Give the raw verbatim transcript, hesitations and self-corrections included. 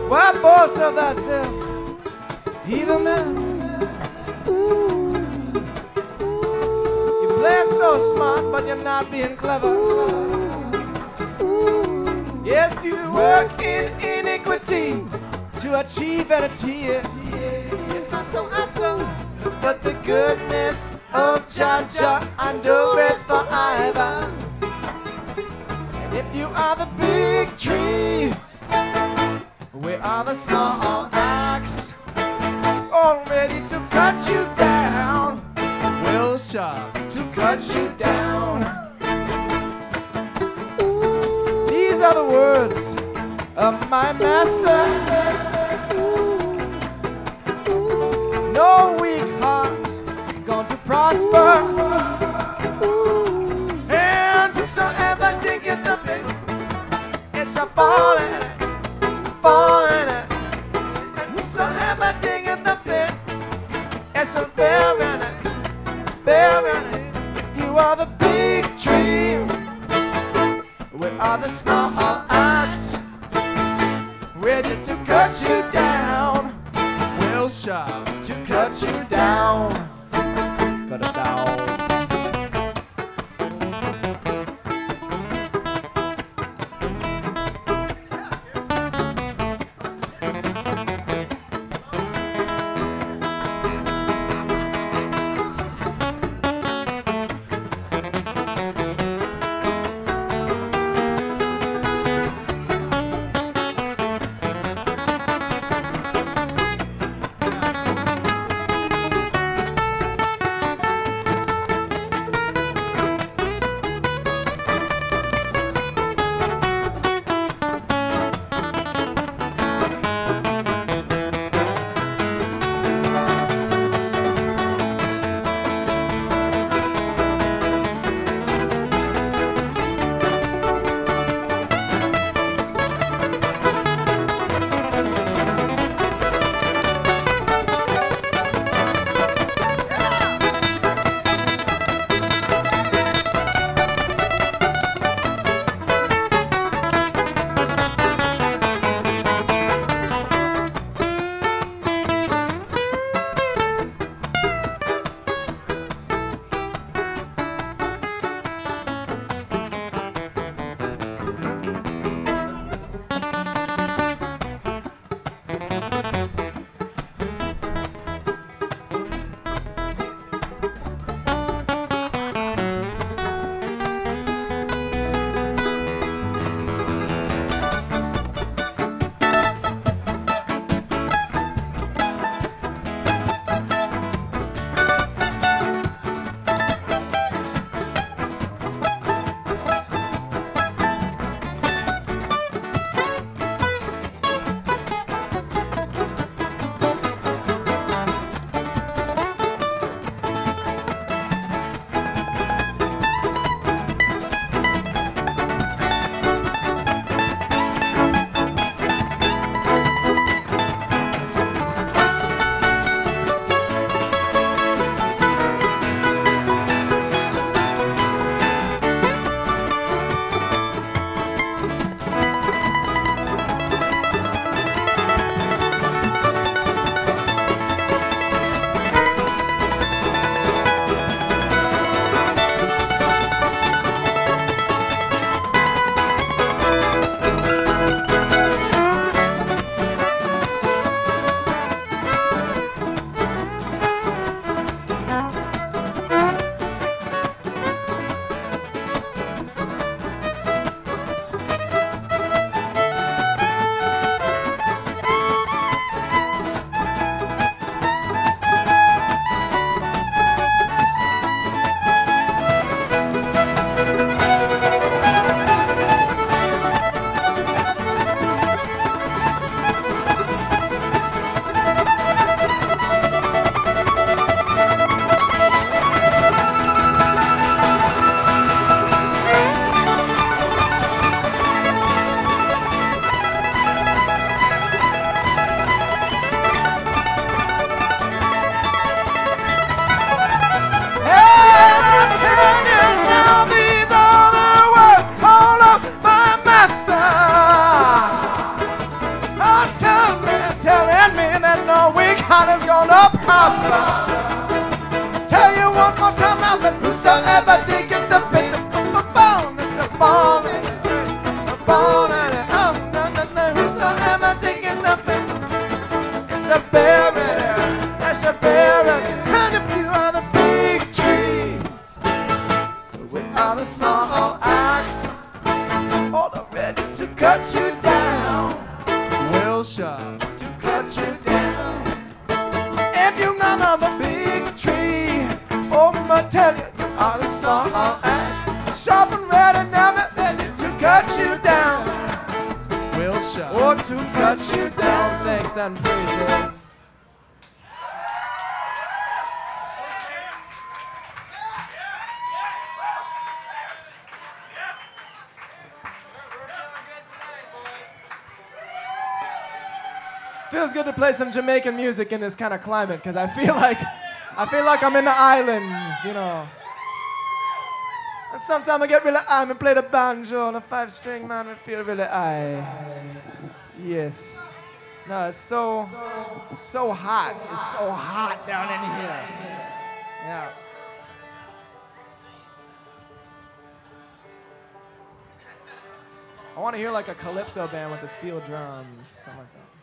Why boast of thyself, evil man? You're playing so smart, but you're not being clever. Yes, you work in iniquity to achieve vanity. So I saw, but the goodness of Jah Jah endureth forever. And if you are the big tree, we are the small axe, all ready to cut you down. Will Sharp To cut you down. These are the words of my master. No weak heart is going to prosper. And whosoever diggeth the pit, it shall fall in it, fall in it. And whosoever diggeth the pit, it shall bear in it, bear in it. If you are the big tree, we are the small axe, ready to cut you down. Will Sharp To cut you down. Cut it down. shall prosper. Tell you one more time now that whosoever diggeth the pit, the bone, it's a bone, a bone, and a oh, no, no, no. Whosoever diggeth the pit, it's a buried, it's a buried. And if you are the big tree, we are the small axe, all are ready to cut you down, Will Sharp. to cut you down. If you're none of the big tree, oh, I tell you, you are the small axe, sharp and ready, never ready to cut you down, Will Sharp. or to cut you down. Thanks and praises. Feels good to play some Jamaican music in this kind of climate, because I feel like I feel like I'm in the islands, you know. And sometimes I get really high and play the banjo on a five string, man, I feel really high. Yes. No, it's so so hot. It's so hot down in here. Yeah. I want to hear like a calypso band with the steel drums, something like that.